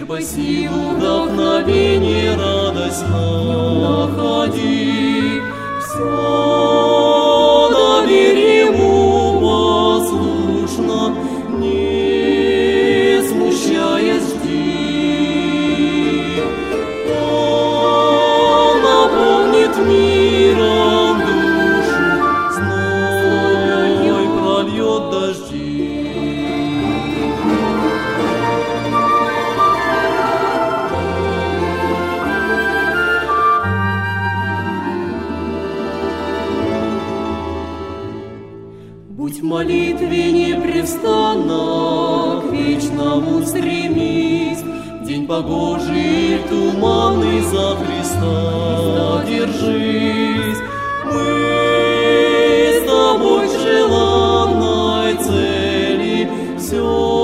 черпай силу, вдохновение, радость находи. Все доверь Ему послушно, не смущаясь жди. Он наполнит миром душу, зной прольет дожди. Будь в молитве непрестанно, к вечному стремись, день погожий, туманный за Христа держись. Мы с тобой к желанной цели все